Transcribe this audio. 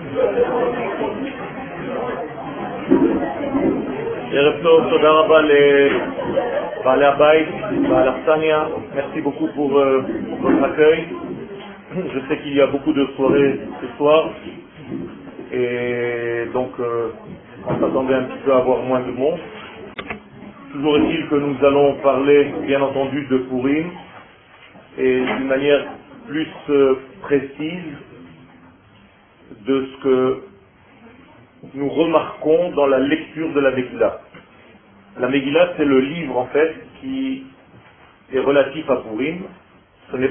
Erev Tov, Toda Rabba les Baalei Habayit, Baal Hartania. Merci beaucoup pour votre accueil. Je sais qu'il y a beaucoup de soirées ce soir et donc on s'attendait un petit peu à avoir moins de monde. Toujours est-il que nous allons parler bien entendu de Purim et d'une manière plus précise de ce que nous remarquons dans la lecture de la Megillah. La Megillah, c'est le livre en fait qui est relatif à Purim